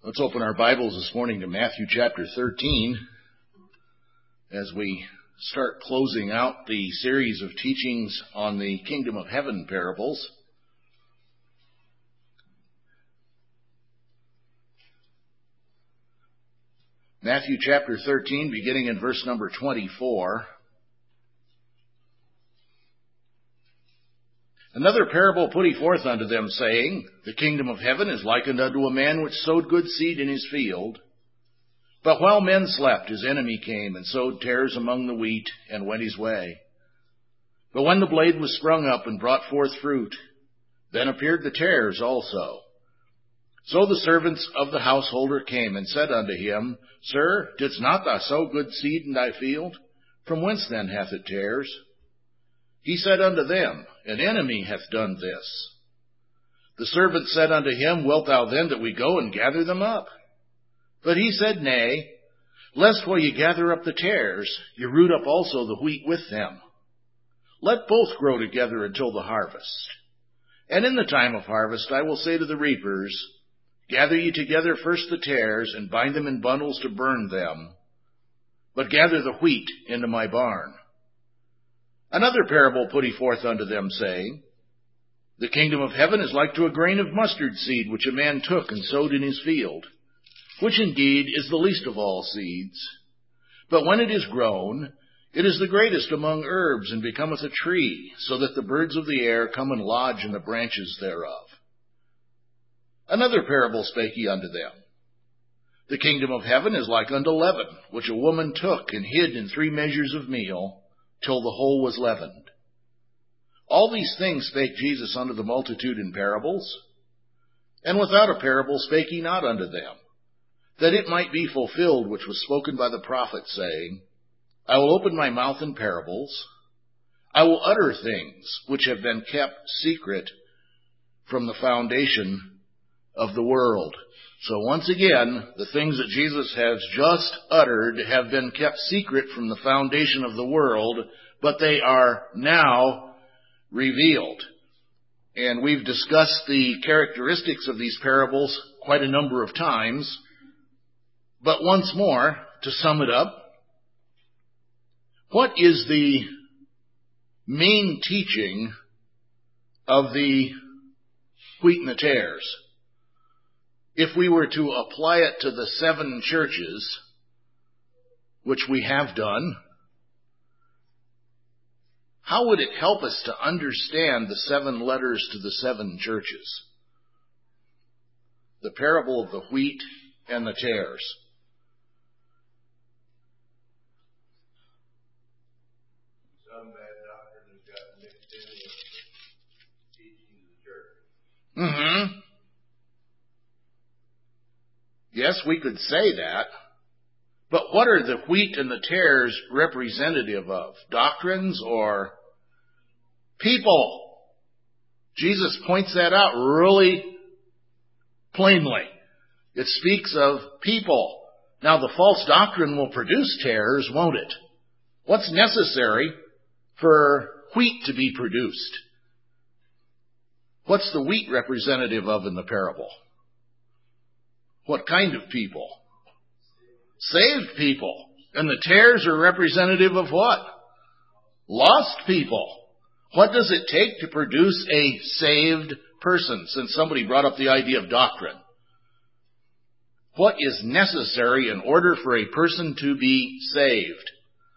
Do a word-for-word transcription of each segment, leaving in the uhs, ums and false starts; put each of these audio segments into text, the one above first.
Let's open our Bibles this morning to Matthew chapter thirteen as we start closing out the series of teachings on the Kingdom of Heaven parables. Matthew chapter thirteen, beginning in verse number twenty-four. Another parable put he forth unto them, saying, The kingdom of heaven is likened unto a man which sowed good seed in his field. But while men slept, his enemy came and sowed tares among the wheat, and went his way. But when the blade was sprung up and brought forth fruit, then appeared the tares also. So the servants of the householder came and said unto him, Sir, didst not thou sow good seed in thy field? From whence then hath it tares? He said unto them, An enemy hath done this. The servant said unto him, Wilt thou then that we go and gather them up? But he said, Nay, lest while ye gather up the tares, ye root up also the wheat with them. Let both grow together until the harvest. And in the time of harvest I will say to the reapers, Gather ye together first the tares, and bind them in bundles to burn them, but gather the wheat into my barn. Another parable put he forth unto them, saying, The kingdom of heaven is like to a grain of mustard seed, which a man took and sowed in his field, which indeed is the least of all seeds. But when it is grown, it is the greatest among herbs, and becometh a tree, so that the birds of the air come and lodge in the branches thereof. Another parable spake he unto them. The kingdom of heaven is like unto leaven, which a woman took and hid in three measures of meal, till the whole was leavened. All these things spake Jesus unto the multitude in parables, and without a parable spake he not unto them, that it might be fulfilled which was spoken by the prophet, saying, I will open my mouth in parables, I will utter things which have been kept secret from the foundation of the world. So once again, the things that Jesus has just uttered have been kept secret from the foundation of the world, but they are now revealed. And we've discussed the characteristics of these parables quite a number of times. But once more, to sum it up, what is the main teaching of the wheat and the tares? If we were to apply it to the seven churches, which we have done, how would it help us to understand the seven letters to the seven churches? The parable of the wheat and the tares. Some bad doctrine has gotten mixed in with teaching the church. Mm-hmm. Yes, we could say that. But what are the wheat and the tares representative of? Doctrines or people? Jesus points that out really plainly. It speaks of people. Now, the false doctrine will produce tares, won't it? What's necessary for wheat to be produced? What's the wheat representative of in the parable? What kind of people? Saved people. And the tares are representative of what? Lost people. What does it take to produce a saved person? Since somebody brought up the idea of doctrine. What is necessary in order for a person to be saved?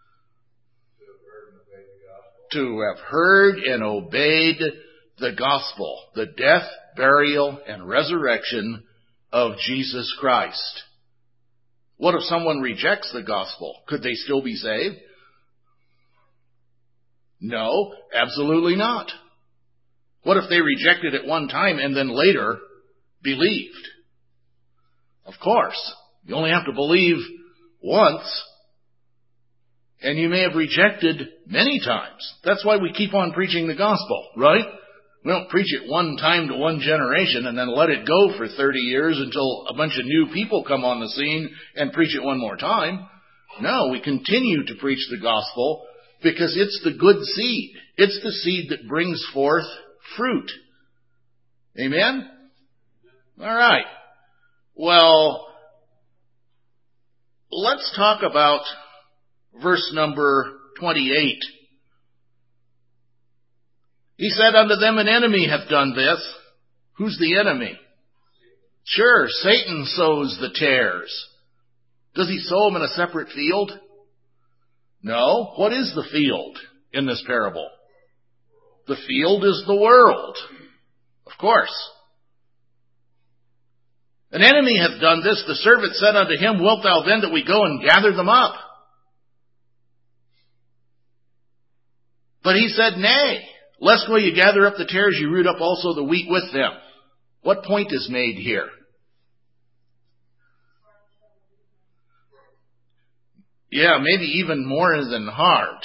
To have heard and obeyed the gospel, the death, burial, and resurrection of Jesus Christ. What if someone rejects the gospel? Could they still be saved? No, absolutely not. What if they rejected it one time and then later believed? Of course, you only have to believe once, and you may have rejected many times. That's why we keep on preaching the gospel, right? We don't preach it one time to one generation and then let it go for thirty years until a bunch of new people come on the scene and preach it one more time. No, we continue to preach the gospel because it's the good seed. It's the seed that brings forth fruit. Amen? All right. Well, let's talk about verse number twenty-eight. He said unto them, an enemy hath done this. Who's the enemy? Sure, Satan sows the tares. Does he sow them in a separate field? No. What is the field in this parable? The field is the world. Of course. An enemy hath done this. The servant said unto him, wilt thou then that we go and gather them up? But he said, nay, lest while you gather up the tares, you root up also the wheat with them. What point is made here? Yeah, maybe even more than hard.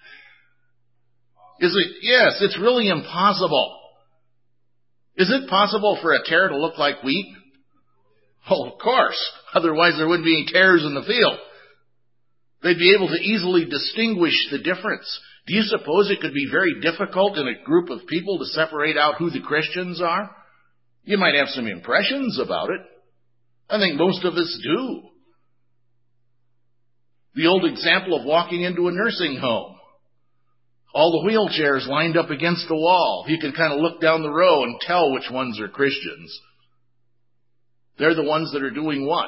Is it? Yes, it's really impossible. Is it possible for a tare to look like wheat? Oh, of course. Otherwise there wouldn't be any tares in the field. They'd be able to easily distinguish the difference. Do you suppose it could be very difficult in a group of people to separate out who the Christians are? You might have some impressions about it. I think most of us do. The old example of walking into a nursing home. All the wheelchairs lined up against the wall. You can kind of look down the row and tell which ones are Christians. They're the ones that are doing what?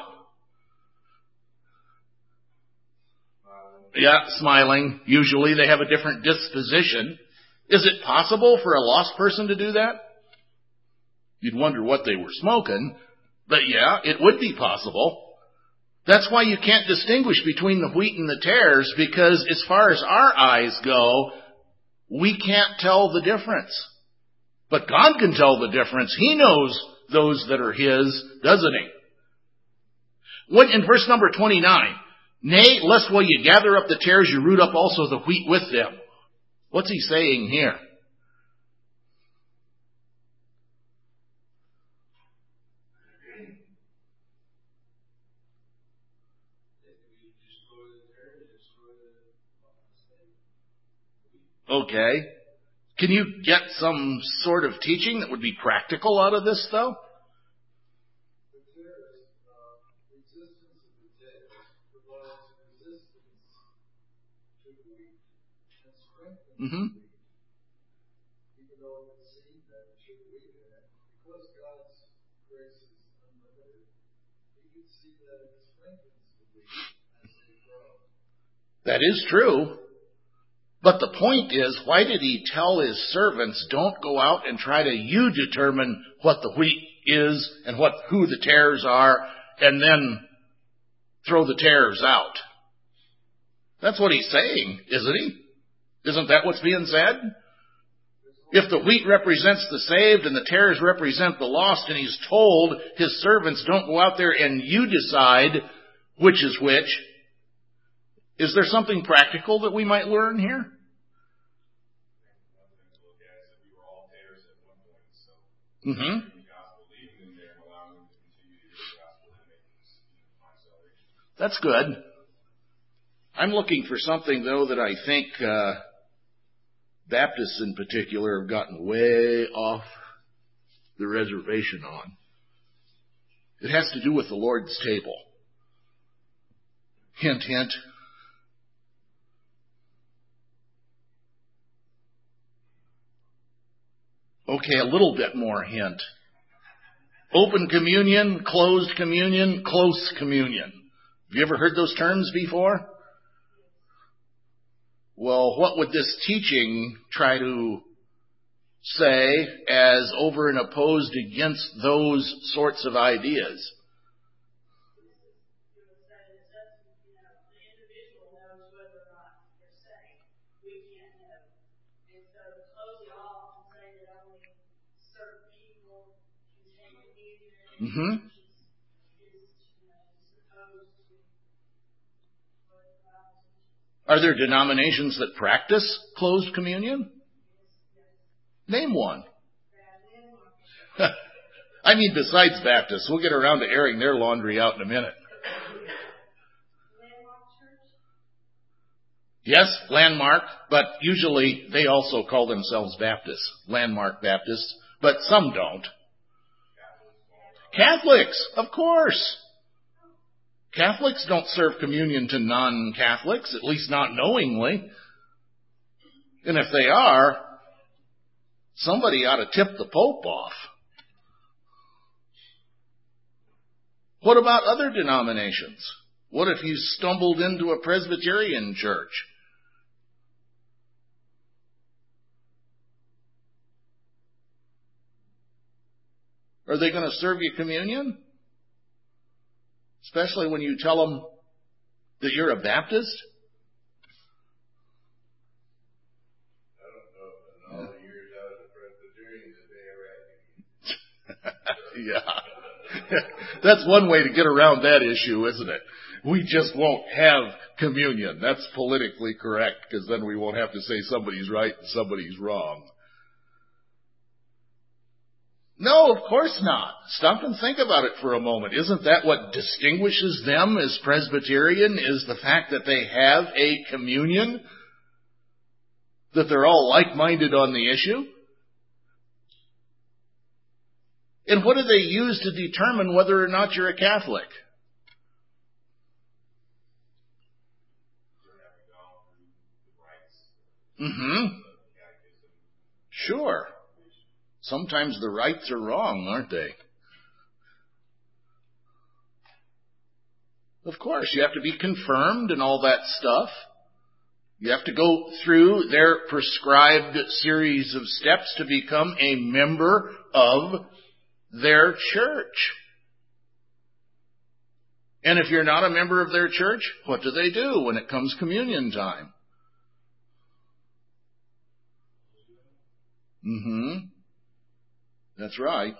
Yeah, smiling. Usually they have a different disposition. Is it possible for a lost person to do that? You'd wonder what they were smoking, but yeah, it would be possible. That's why you can't distinguish between the wheat and the tares, because as far as our eyes go, we can't tell the difference. But God can tell the difference. He knows those that are His, doesn't He? When, in verse number twenty-nine, nay, lest while you gather up the tares, you root up also the wheat with them. What's he saying here? Okay. Can you get some sort of teaching that would be practical out of this, though? Mm-hmm. That is true. But the point is, why did He tell His servants, don't go out and try to you determine what the wheat is and what who the tares are, and then throw the tares out? That's what He's saying, isn't He? Isn't that what's being said? If the wheat represents the saved and the tares represent the lost, and He's told His servants, don't go out there and you decide which is which, is there something practical that we might learn here? Mm-hmm. That's good. I'm looking for something, though, that I think uh, Baptists in particular have gotten way off the reservation on. It has to do with the Lord's table. Hint, hint. Okay, a little bit more hint. Open communion, closed communion, close communion. Have you ever heard those terms before? Well, what would this teaching try to say as over and opposed against those sorts of ideas? Mm-hmm. Are there denominations that practice closed communion? Name one. I mean, besides Baptists. We'll get around to airing their laundry out in a minute. Yes, Landmark, but usually they also call themselves Baptists, Landmark Baptists, but some don't. Catholics, of course. Catholics don't serve communion to non-Catholics, at least not knowingly. And if they are, somebody ought to tip the Pope off. What about other denominations? What if you stumbled into a Presbyterian church? Are they going to serve you communion? Especially when you tell them that you're a Baptist? I don't know. In all the years I was a Presbyterian, that they ever had to Yeah. That's one way to get around that issue, isn't it? We just won't have communion. That's politically correct, because then we won't have to say somebody's right and somebody's wrong. No, of course not. Stop and think about it for a moment. Isn't that what distinguishes them as Presbyterian, is the fact that they have a communion? That they're all like-minded on the issue? And what do they use to determine whether or not you're a Catholic? Mm-hmm. Sure. Sometimes the rights are wrong, aren't they? Of course, you have to be confirmed and all that stuff. You have to go through their prescribed series of steps to become a member of their church. And if you're not a member of their church, what do they do when it comes communion time? Mm-hmm. That's right.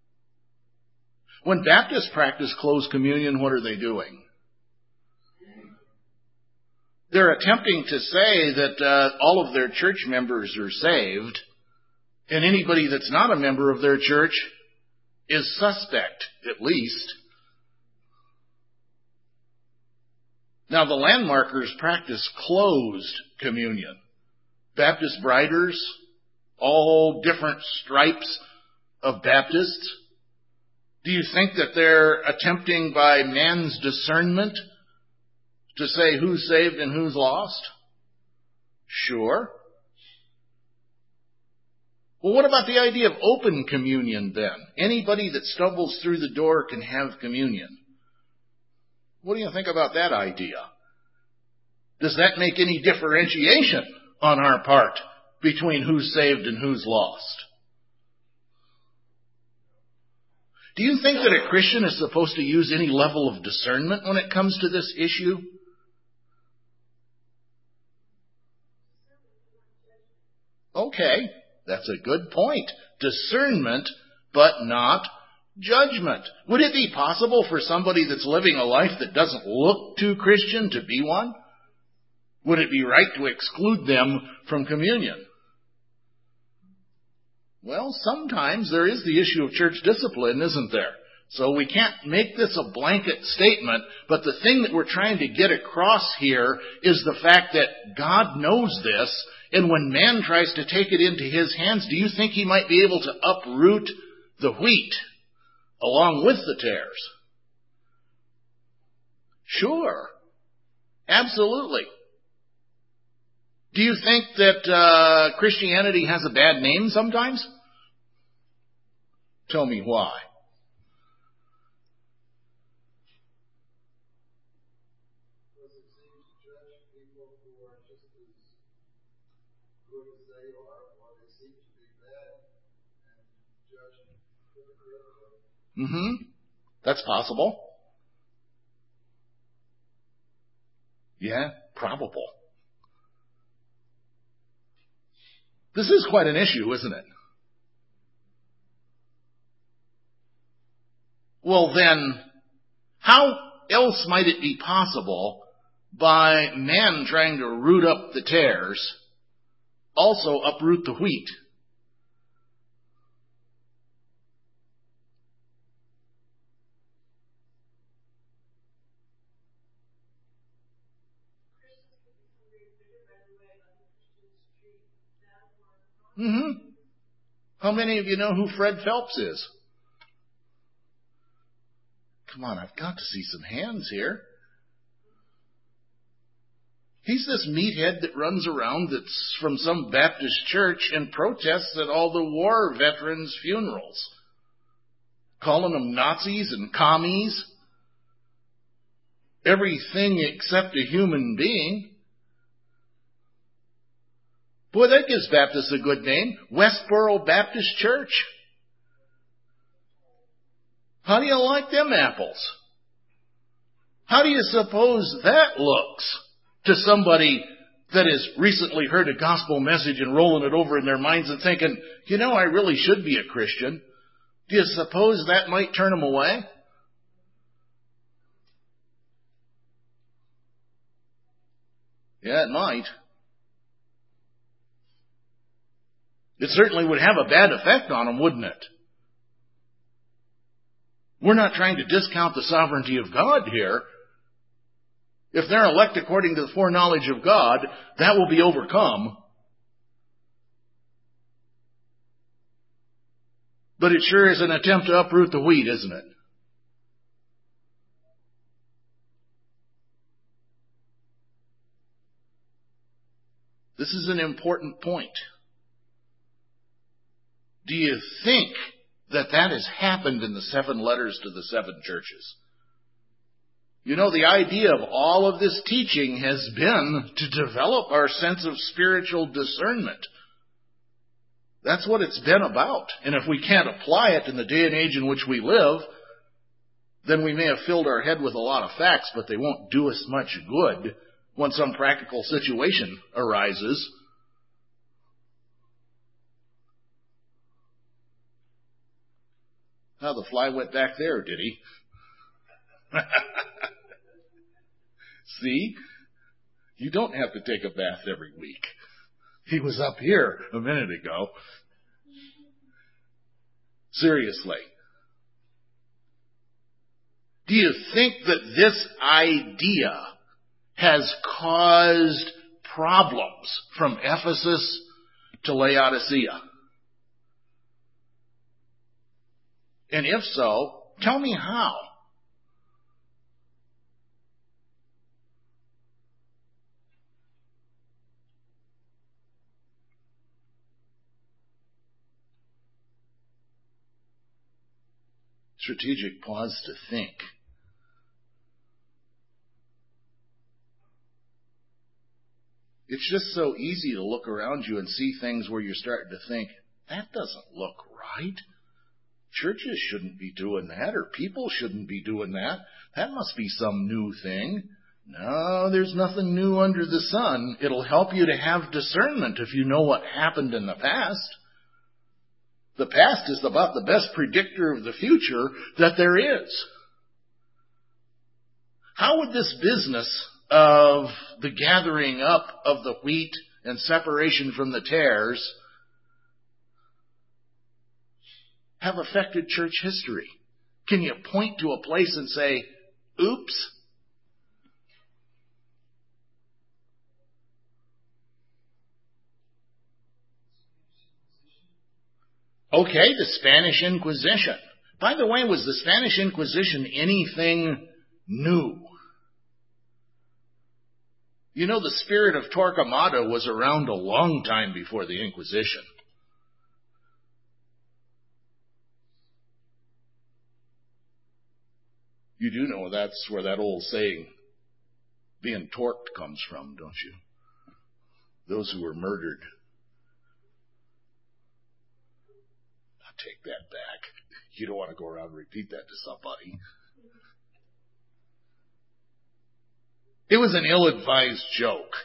When Baptists practice closed communion, what are they doing? They're attempting to say that uh, all of their church members are saved, and anybody that's not a member of their church is suspect, at least. Now, the Landmarkers practice closed communion. Baptist Briders, all different stripes of Baptists. Do you think that they're attempting by man's discernment to say who's saved and who's lost? Sure. Well, what about the idea of open communion then? Anybody that stumbles through the door can have communion. What do you think about that idea? Does that make any differentiation on our part between who's saved and who's lost? Do you think that a Christian is supposed to use any level of discernment when it comes to this issue? Okay, that's a good point. Discernment, but not judgment. Would it be possible for somebody that's living a life that doesn't look too Christian to be one? Would it be right to exclude them from communion? Well, sometimes there is the issue of church discipline, isn't there? So we can't make this a blanket statement, but the thing that we're trying to get across here is the fact that God knows this, and when man tries to take it into his hands, do you think he might be able to uproot the wheat along with the tares? Sure. Absolutely. Do you think that uh, Christianity has a bad name sometimes? Tell me why. Because it seems to judge people who are just as good as they are, or they seem to be bad, and judge hypocritically. Mm-hmm. That's possible. Yeah, probable. This is quite an issue, isn't it? Well then, how else might it be possible, by man trying to root up the tares, also uproot the wheat? Mm-hmm. How many of you know who Fred Phelps is? Come on, I've got to see some hands here. He's this meathead that runs around that's from some Baptist church and protests at all the war veterans' funerals, calling them Nazis and commies, everything except a human being. Boy, that gives Baptists a good name, Westboro Baptist Church. How do you like them apples? How do you suppose that looks to somebody that has recently heard a gospel message and rolling it over in their minds and thinking, you know, I really should be a Christian? Do you suppose that might turn them away? Yeah, it might. It certainly would have a bad effect on them, wouldn't it? We're not trying to discount the sovereignty of God here. If they're elect according to the foreknowledge of God, that will be overcome. But it sure is an attempt to uproot the wheat, isn't it? This is an important point. Do you think that that has happened in the seven letters to the seven churches? You know, the idea of all of this teaching has been to develop our sense of spiritual discernment. That's what it's been about. And if we can't apply it in the day and age in which we live, then we may have filled our head with a lot of facts, but they won't do us much good when some practical situation arises. Now the fly went back there, did he? See? You don't have to take a bath every week. He was up here a minute ago. Seriously. Do you think that this idea has caused problems from Ephesus to Laodicea? And if so, tell me how. Strategic pause to think. It's just so easy to look around you and see things where you're starting to think, that doesn't look right. Churches shouldn't be doing that, or people shouldn't be doing that. That must be some new thing. No, there's nothing new under the sun. It'll help you to have discernment if you know what happened in the past. The past is about the best predictor of the future that there is. How would this business of the gathering up of the wheat and separation from the tares have affected church history? Can you point to a place and say, oops? Okay, the Spanish Inquisition. By the way, was the Spanish Inquisition anything new? You know, the spirit of Torquemada was around a long time before the Inquisition. You do know that's where that old saying, being torqued, comes from, don't you? Those who were murdered. I'll take that back. You don't want to go around and repeat that to somebody. It was an ill-advised joke.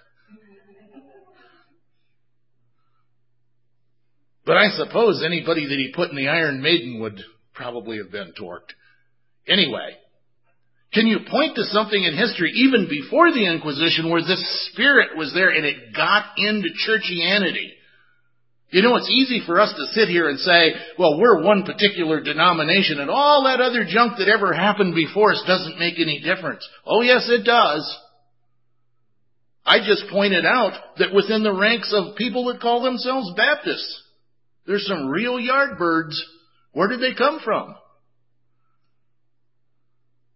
But I suppose anybody that he put in the Iron Maiden would probably have been torqued. Anyway, can you point to something in history, even before the Inquisition, where this spirit was there and it got into churchianity? You know, it's easy for us to sit here and say, well, we're one particular denomination and all that other junk that ever happened before us doesn't make any difference. Oh, yes, it does. I just pointed out that within the ranks of people that call themselves Baptists, there's some real yardbirds. Where did they come from?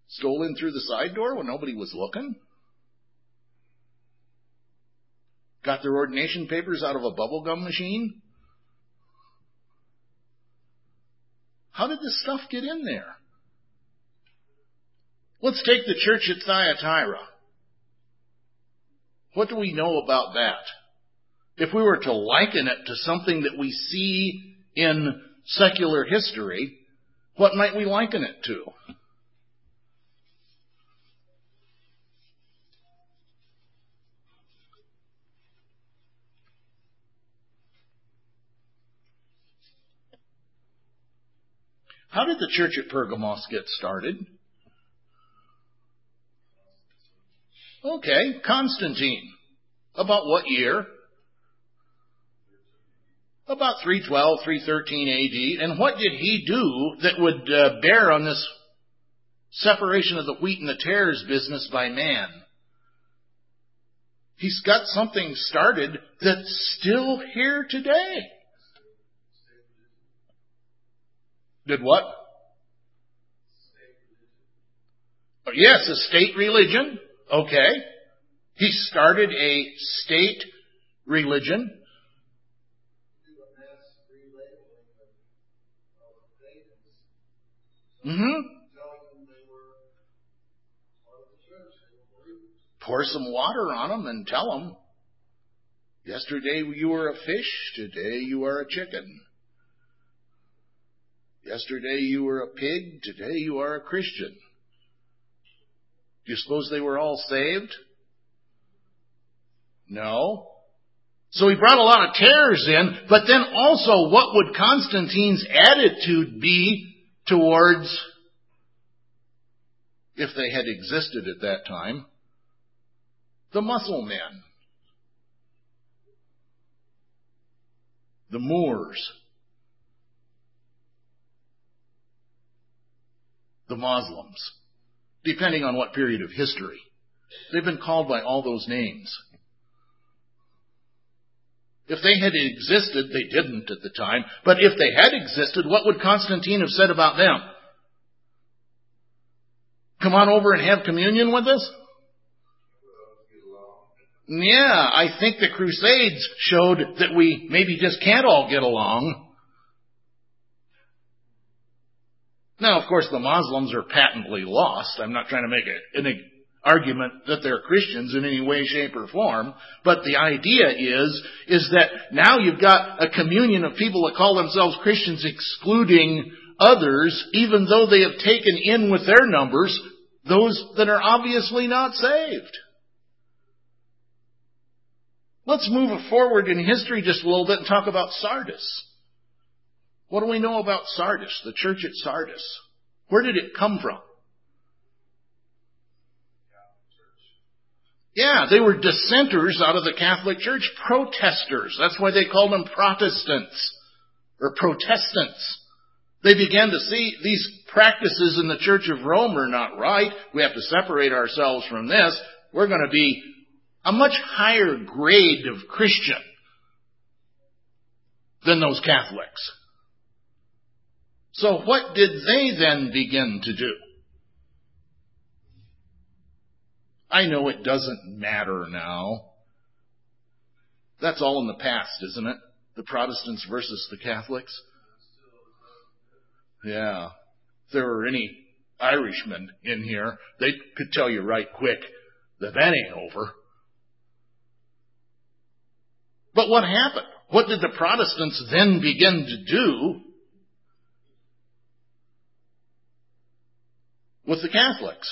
Stole in through the side door when nobody was looking? Got their ordination papers out of a bubblegum machine? How did this stuff get in there? Let's take the church at Thyatira. What do we know about that? If we were to liken it to something that we see in secular history, what might we liken it to? How did the church at Pergamos get started? Okay, Constantine. About what year? About three twelve, three thirteen A D. And what did he do that would uh, bear on this separation of the wheat and the tares business by man? He's got something started that's still here today. Did what? Oh, yes, a state religion. Okay. He started a state religion. Mm-hmm. Pour some water on them and tell them, yesterday you were a fish, today you are a chicken. Yesterday you were a pig, today you are a Christian. Do you suppose they were all saved? No. So he brought a lot of tares in, but then also what would Constantine's attitude be towards, if they had existed at that time, the Muslim men, the Moors, the Muslims, depending on what period of history. They've been called by all those names. If they had existed, they didn't at the time, but if they had existed, what would Constantine have said about them? Come on over and have communion with us? Yeah, I think the Crusades showed that we maybe just can't all get along. Now, of course, the Muslims are patently lost. I'm not trying to make a, an argument that they're Christians in any way, shape, or form. But the idea is, is that now you've got a communion of people that call themselves Christians excluding others, even though they have taken in with their numbers those that are obviously not saved. Let's move forward in history just a little bit and talk about Sardis. What do we know about Sardis, the church at Sardis? Where did it come from? Yeah, they were dissenters out of the Catholic Church, protesters. That's why they called them Protestants or Protestants. They began to see these practices in the Church of Rome are not right. We have to separate ourselves from this. We're going to be a much higher grade of Christian than those Catholics. So what did they then begin to do? I know it doesn't matter now. That's all in the past, isn't it? The Protestants versus the Catholics. Yeah. If there were any Irishmen in here, they could tell you right quick that that ain't over. But what happened? What did the Protestants then begin to do with the Catholics?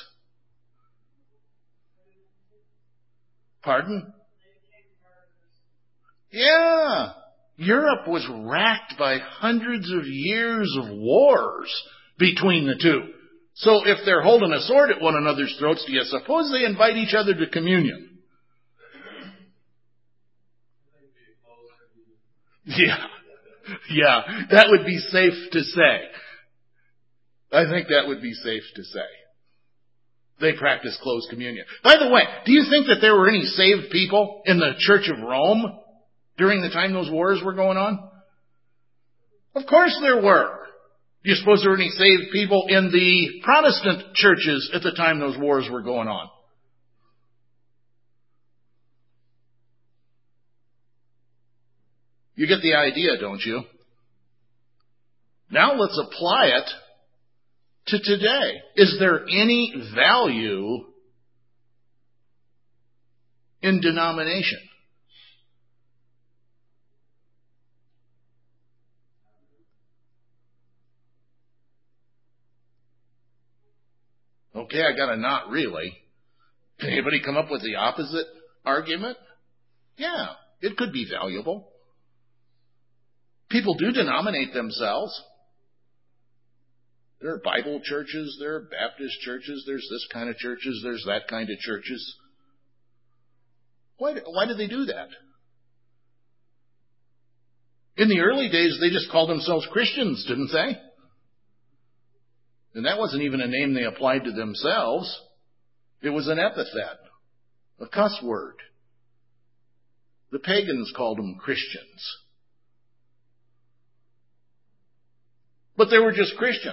Pardon? Yeah. Europe was racked by hundreds of years of wars between the two. So if they're holding a sword at one another's throats, do you suppose they invite each other to communion? Yeah. Yeah. That would be safe to say. I think that would be safe to say. They practice closed communion. By the way, do you think that there were any saved people in the Church of Rome during the time those wars were going on? Of course there were. Do you suppose there were any saved people in the Protestant churches at the time those wars were going on? You get the idea, don't you? Now let's apply it to today. Is there any value in denomination? Okay, I got a not really. Can anybody come up with the opposite argument? Yeah, it could be valuable. People do denominate themselves. There are Bible churches, there are Baptist churches, there's this kind of churches, there's that kind of churches. Why, why do they do that? In the early days, they just called themselves Christians, didn't they? And that wasn't even a name they applied to themselves. It was an epithet, a cuss word. The pagans called them Christians. But they were just Christians.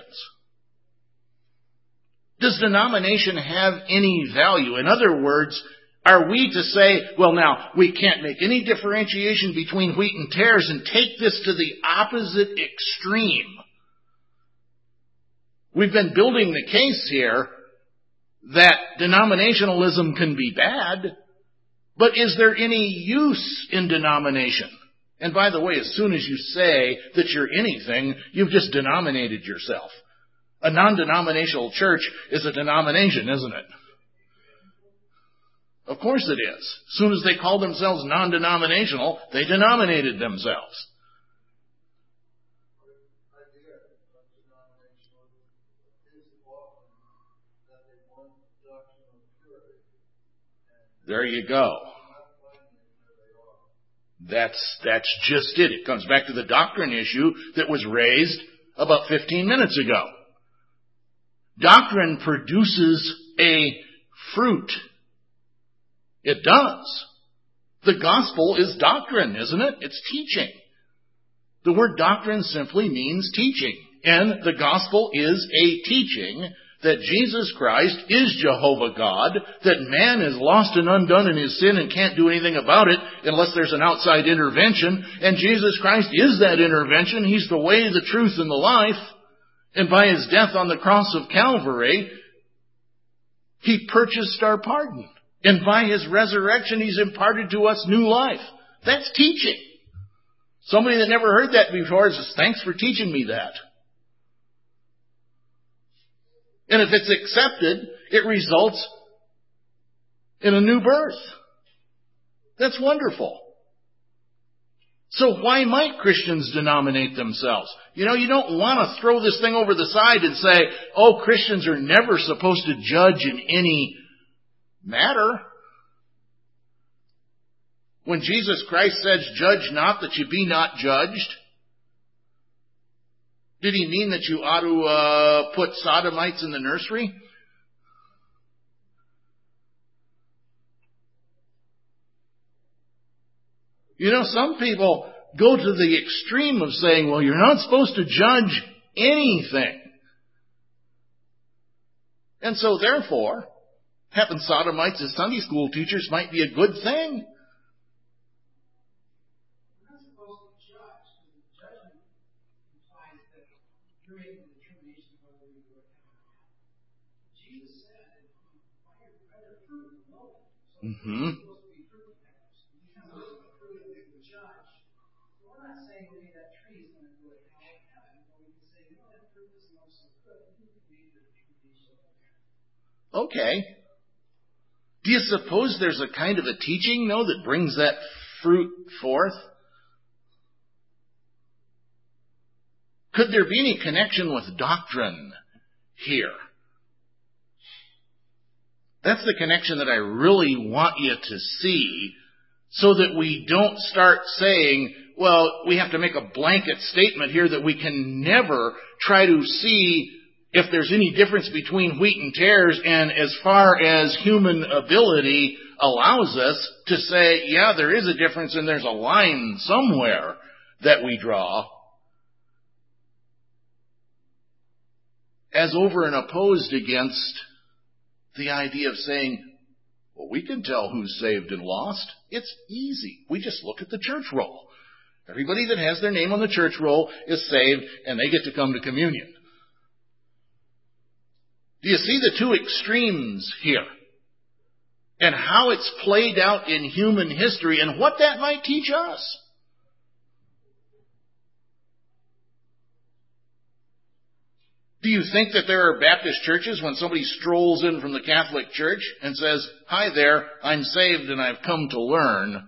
Does denomination have any value? In other words, are we to say, well, now, we can't make any differentiation between wheat and tares and take this to the opposite extreme? We've been building the case here that denominationalism can be bad, but is there any use in denomination? And by the way, as soon as you say that you're anything, you've just denominated yourself. A non-denominational church is a denomination, isn't it? Of course it is. As soon as they called themselves non-denominational, they denominated themselves. There you go. That's, that's just it. It comes back to the doctrine issue that was raised about fifteen minutes ago. Doctrine produces a fruit. It does. The gospel is doctrine, isn't it? It's teaching. The word doctrine simply means teaching. And the gospel is a teaching that Jesus Christ is Jehovah God, that man is lost and undone in his sin and can't do anything about it unless there's an outside intervention. And Jesus Christ is that intervention. He's the way, the truth, and the life. And by his death on the cross of Calvary, he purchased our pardon. And by his resurrection, he's imparted to us new life. That's teaching. Somebody that never heard that before says, thanks for teaching me that. And if it's accepted, it results in a new birth. That's wonderful. So why might Christians denominate themselves? You know, you don't want to throw this thing over the side and say, oh, Christians are never supposed to judge in any matter. When Jesus Christ says, judge not that you be not judged, did he mean that you ought to uh, put sodomites in the nursery? You know, some people go to the extreme of saying, well, you're not supposed to judge anything. And so therefore, having sodomites as Sunday school teachers might be a good thing. Mm-hmm. Okay. Do you suppose there's a kind of a teaching, though, that brings that fruit forth? Could there be any connection with doctrine here? That's the connection that I really want you to see, so that we don't start saying, well, we have to make a blanket statement here that we can never try to see if there's any difference between wheat and tares, and as far as human ability allows us to say, yeah, there is a difference and there's a line somewhere that we draw. as over and opposed against the idea of saying, well, we can tell who's saved and lost. It's easy. We just look at the church roll. Everybody that has their name on the church roll is saved, and they get to come to communion. Do you see the two extremes here? And how it's played out in human history and what that might teach us? Do you think that there are Baptist churches when somebody strolls in from the Catholic Church and says, hi there, I'm saved and I've come to learn?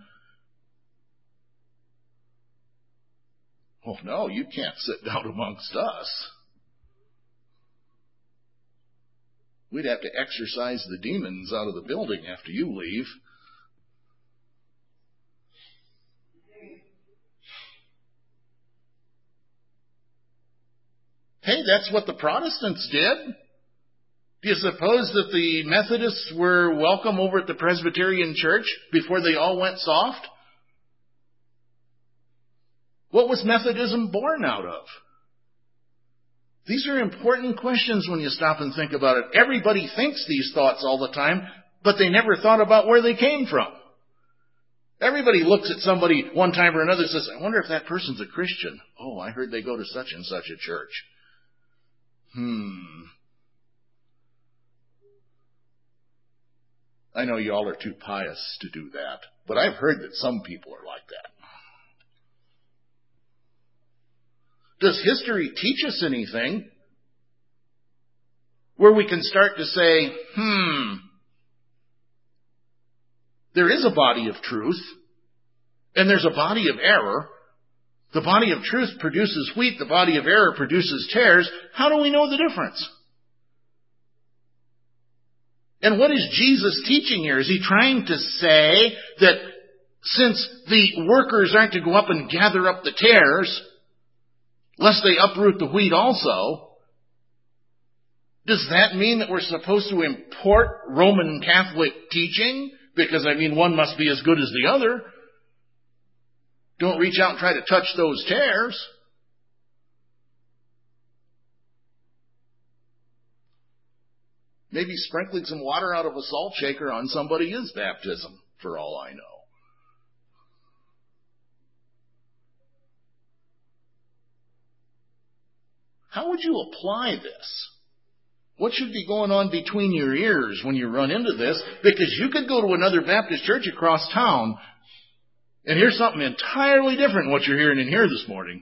Oh no, you can't sit down amongst us. We'd have to exorcise the demons out of the building after you leave. Hey, that's what the Protestants did. Do you suppose that the Methodists were welcome over at the Presbyterian Church before they all went soft? What was Methodism born out of? These are important questions when you stop and think about it. Everybody thinks these thoughts all the time, but they never thought about where they came from. Everybody looks at somebody one time or another and says, I wonder if that person's a Christian. Oh, I heard they go to such and such a church. Hmm. I know y'all are too pious to do that, but I've heard that some people are like that. Does history teach us anything where we can start to say, hmm, there is a body of truth, and there's a body of error. The body of truth produces wheat, the body of error produces tares. How do we know the difference? And what is Jesus teaching here? Is he trying to say that since the workers aren't to go up and gather up the tares, lest they uproot the wheat also, does that mean that we're supposed to import Roman Catholic teaching? Because, I mean, one must be as good as the other. Don't reach out and try to touch those tares. Maybe sprinkling some water out of a salt shaker on somebody is baptism, for all I know. How would you apply this? What should be going on between your ears when you run into this? Because you could go to another Baptist church across town and hear something entirely different than what you're hearing in here this morning.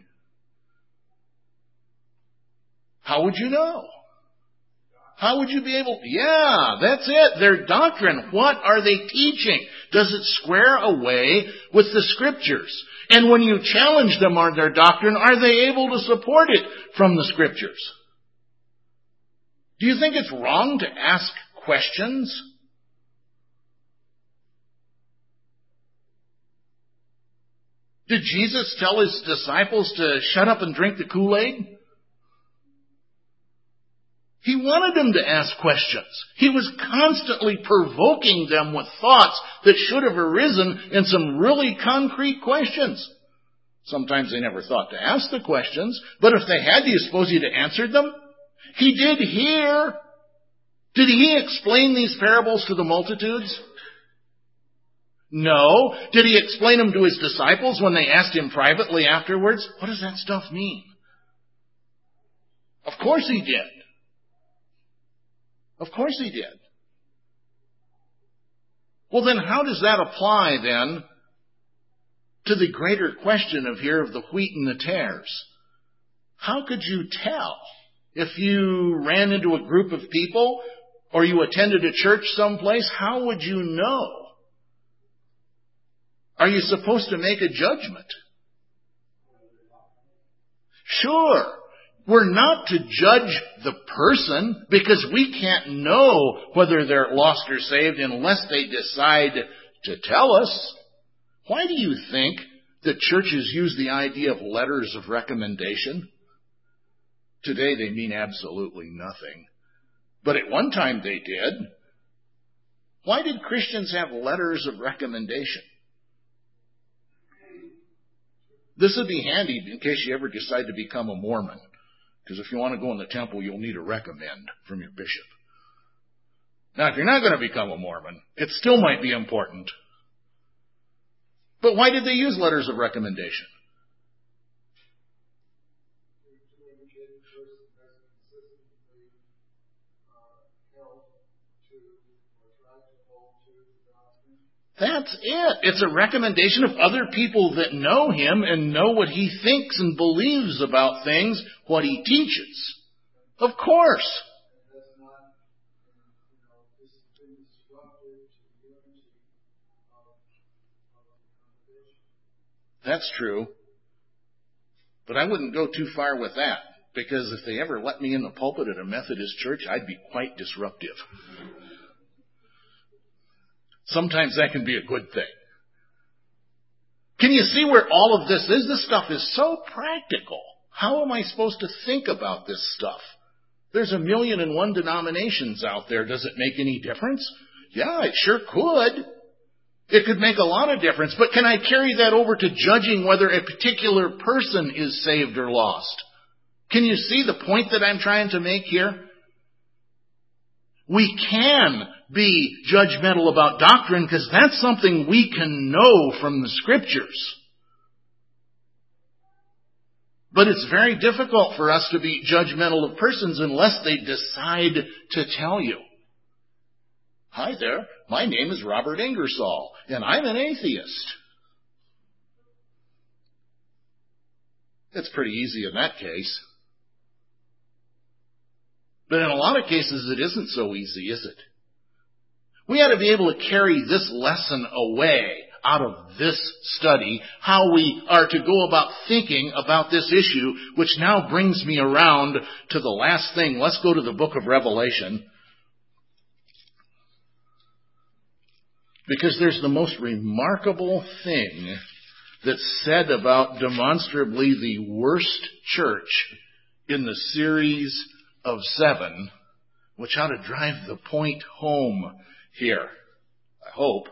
How would you know? How would you be able... Yeah, that's it. Their doctrine. What are they teaching? Does it square away with the Scriptures? And when you challenge them on their doctrine, are they able to support it from the Scriptures? Do you think it's wrong to ask questions? Did Jesus tell his disciples to shut up and drink the Kool-Aid? He wanted them to ask questions. He was constantly provoking them with thoughts that should have arisen in some really concrete questions. Sometimes they never thought to ask the questions, but if they had, do you suppose he'd have answered them? He did here. Did he explain these parables to the multitudes? No. Did he explain them to his disciples when they asked him privately afterwards? What does that stuff mean? Of course he did. Of course he did. Well, then how does that apply then to the greater question of here of the wheat and the tares? How could you tell if you ran into a group of people or you attended a church someplace? How would you know? Are you supposed to make a judgment? Sure. We're not to judge the person because we can't know whether they're lost or saved unless they decide to tell us. Why do you think that churches use the idea of letters of recommendation? Today they mean absolutely nothing. But at one time they did. Why did Christians have letters of recommendation? This would be handy in case you ever decide to become a Mormon. Because if you want to go in the temple, you'll need a recommend from your bishop. Now, if you're not going to become a Mormon, it still might be important. But why did they use letters of recommendation? That's it. It's a recommendation of other people that know him and know what he thinks and believes about things, what he teaches. Of course. That's true. But I wouldn't go too far with that, because if they ever let me in the pulpit at a Methodist church, I'd be quite disruptive. Sometimes that can be a good thing. Can you see where all of this is? This stuff is so practical. How am I supposed to think about this stuff? There's a million and one denominations out there. Does it make any difference? Yeah, it sure could. It could make a lot of difference. But can I carry that over to judging whether a particular person is saved or lost? Can you see the point that I'm trying to make here? We can be judgmental about doctrine because that's something we can know from the Scriptures. But it's very difficult for us to be judgmental of persons unless they decide to tell you. Hi there, my name is Robert Ingersoll, and I'm an atheist. It's pretty easy in that case. But in a lot of cases, it isn't so easy, is it? We ought to be able to carry this lesson away out of this study, how we are to go about thinking about this issue, which now brings me around to the last thing. Let's go to the book of Revelation. Because there's the most remarkable thing that's said about demonstrably the worst church in the series of seven, which ought to drive the point home here, I hope.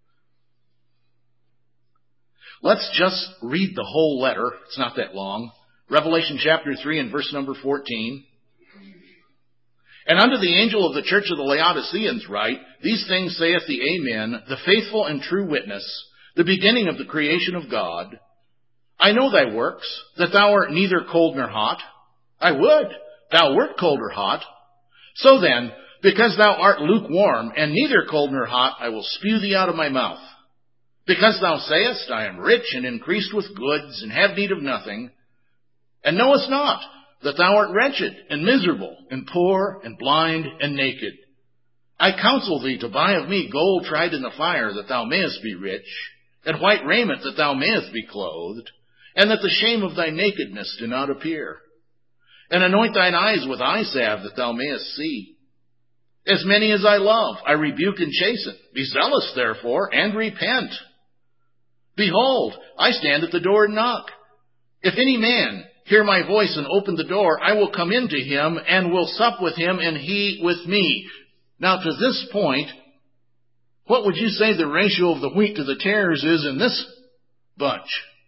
Let's just read the whole letter. It's not that long. Revelation chapter three and verse number fourteen. And unto the angel of the church of the Laodiceans write, these things saith the Amen, the faithful and true witness, the beginning of the creation of God. I know thy works, that thou art neither cold nor hot. I would thou wert cold or hot. So then, because thou art lukewarm, and neither cold nor hot, I will spew thee out of my mouth. Because thou sayest, I am rich and increased with goods, and have need of nothing, and knowest not that thou art wretched and miserable, and poor, and blind, and naked. I counsel thee to buy of me gold tried in the fire, that thou mayest be rich, and white raiment, that thou mayest be clothed, and that the shame of thy nakedness do not appear. And anoint thine eyes with eye salve, that thou mayest see. As many as I love, I rebuke and chasten. Be zealous, therefore, and repent. Behold, I stand at the door and knock. If any man hear my voice and open the door, I will come into him, and will sup with him, and he with me. Now to this point, what would you say the ratio of the wheat to the tares is in this bunch?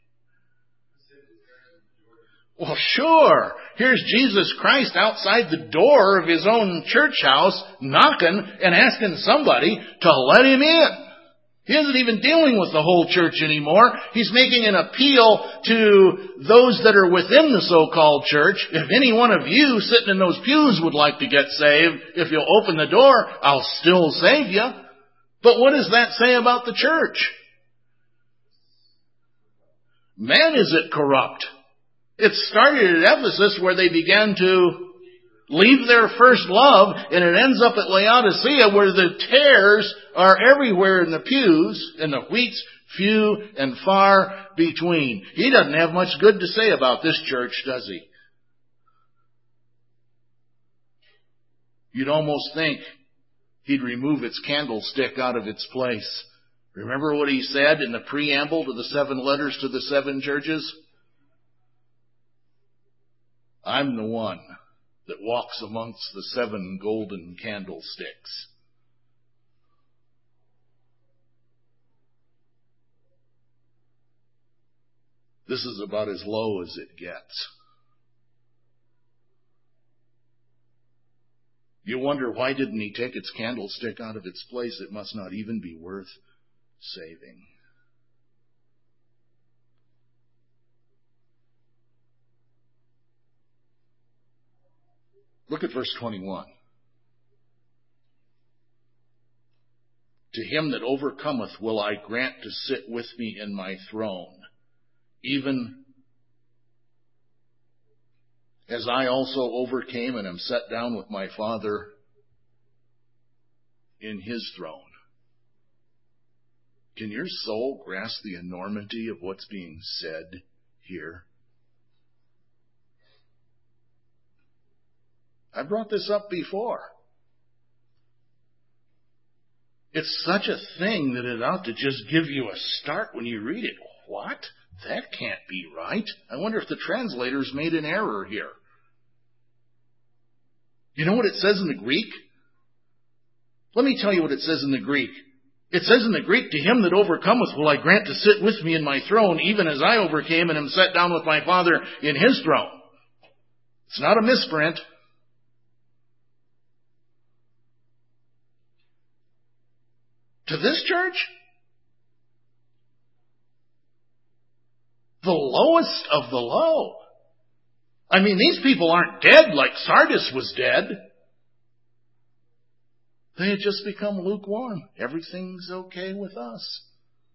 Well, sure. Here's Jesus Christ outside the door of his own church house, knocking and asking somebody to let him in. He isn't even dealing with the whole church anymore. He's making an appeal to those that are within the so-called church. If any one of you sitting in those pews would like to get saved, if you'll open the door, I'll still save you. But what does that say about the church? Man, is it corrupt? It started at Ephesus, where they began to leave their first love, and it ends up at Laodicea, where the tares are everywhere in the pews, and the wheat's few and far between. He doesn't have much good to say about this church, does he? You'd almost think he'd remove its candlestick out of its place. Remember what he said in the preamble to the seven letters to the seven churches? I'm the one that walks amongst the seven golden candlesticks. This is about as low as it gets. You wonder, why didn't he take its candlestick out of its place? It must not even be worth saving. Look at verse twenty-one. To him that overcometh will I grant to sit with me in my throne, even as I also overcame and am set down with my Father in his throne. Can your soul grasp the enormity of what's being said here? I brought this up before. It's such a thing that it ought to just give you a start when you read it. What? That can't be right. I wonder if the translators made an error here. You know what it says in the Greek? Let me tell you what it says in the Greek. It says in the Greek, to him that overcometh will I grant to sit with me in my throne, even as I overcame and am set down with my Father in his throne. It's not a misprint. To this church, the lowest of the low. I mean, these people aren't dead like Sardis was dead. They had just become lukewarm. Everything's okay with us.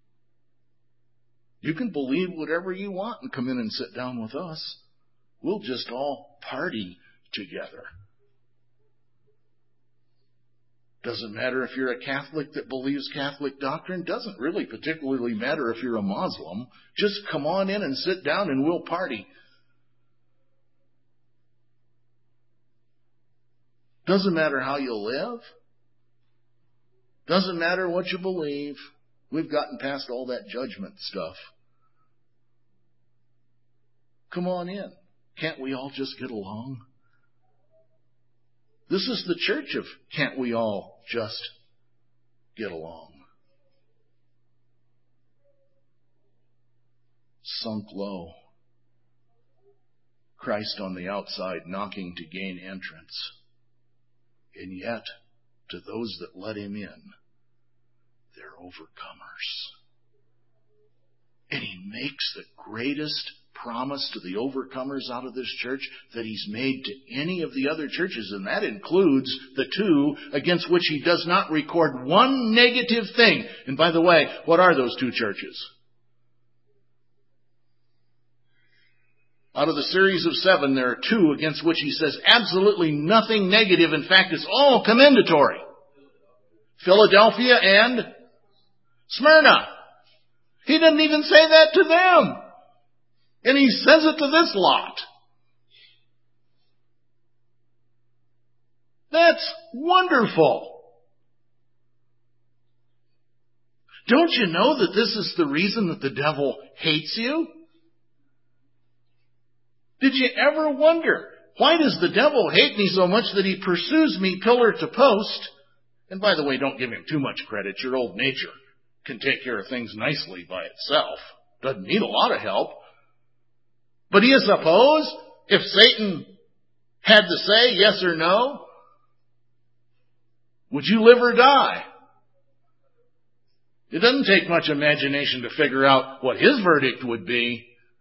You can believe whatever you want and come in and sit down with us. We'll just all party together. Doesn't matter if you're a Catholic that believes Catholic doctrine. Doesn't really particularly matter if you're a Muslim. Just come on in and sit down and we'll party. Doesn't matter how you live. Doesn't matter what you believe. We've gotten past all that judgment stuff. Come on in. Can't we all just get along? This is the church of can't we all just get along? Sunk low. Christ on the outside knocking to gain entrance. And yet, to those that let him in, they're overcomers. And he makes the greatest promise to the overcomers out of this church that he's made to any of the other churches, and that includes the two against which he does not record one negative thing. And by the way, what are those two churches? Out of the series of seven, there are two against which he says absolutely nothing negative. In fact, it's all commendatory. Philadelphia and Smyrna. He didn't even say that to them. And he says it to this lot. That's wonderful. Don't you know that this is the reason that the devil hates you? Did you ever wonder, why does the devil hate me so much that he pursues me pillar to post? And by the way, don't give him too much credit. Your old nature can take care of things nicely by itself. Doesn't need a lot of help. But do you suppose if Satan had to say yes or no, would you live or die? It doesn't take much imagination to figure out what his verdict would be.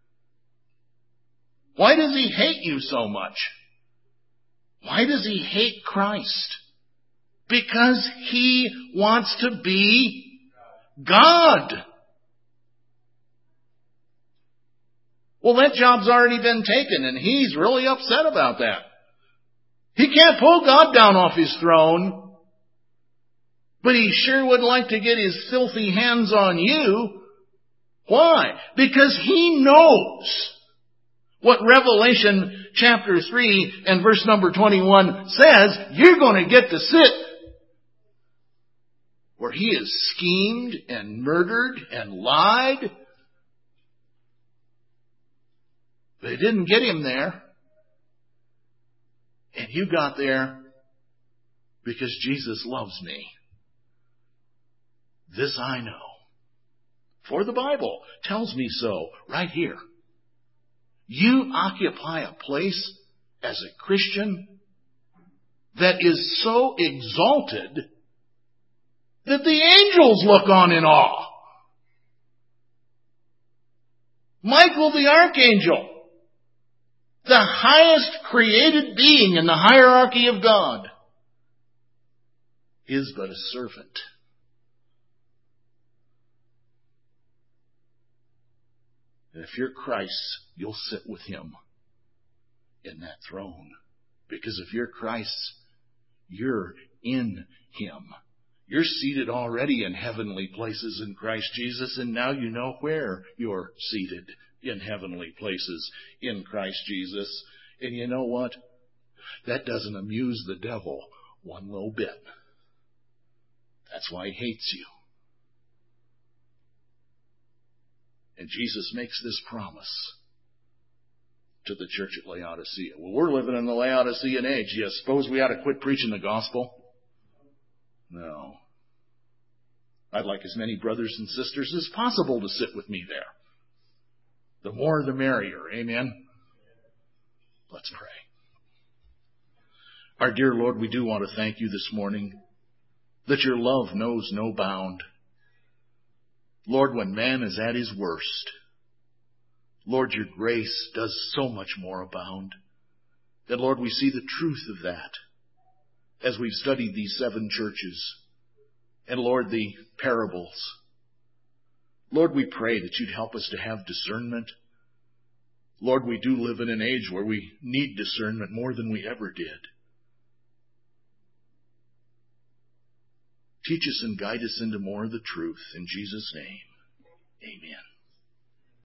Why does he hate you so much? Why does he hate Christ? Because he wants to be God. Well, that job's already been taken, and he's really upset about that. He can't pull God down off his throne, but he sure would like to get his filthy hands on you. Why? Because he knows what Revelation chapter three and verse number twenty-one says. You're going to get to sit where he has schemed and murdered and lied. But it didn't get him there. And you got there because Jesus loves me. This I know. For the Bible tells me so right here. You occupy a place as a Christian that is so exalted that the angels look on in awe. Michael the archangel, the highest created being in the hierarchy of God, is but a servant. And if you're Christ's, you'll sit with him in that throne. Because if you're Christ's, you're in him. You're seated already in heavenly places in Christ Jesus, and now you know where you're seated in heavenly places in Christ Jesus. And you know what? That doesn't amuse the devil one little bit. That's why he hates you. And Jesus makes this promise to the church at Laodicea. Well, we're living in the Laodicean age. You suppose we ought to quit preaching the gospel? No. I'd like as many brothers and sisters as possible to sit with me there. The more the merrier. Amen? Let's pray. Our dear Lord, we do want to thank you this morning that your love knows no bound. Lord, when man is at his worst, Lord, your grace does so much more abound. And Lord, we see the truth of that as we've studied these seven churches. And Lord, the parables. Lord, we pray that you'd help us to have discernment. Lord, we do live in an age where we need discernment more than we ever did. Teach us and guide us into more of the truth. In Jesus' name, amen.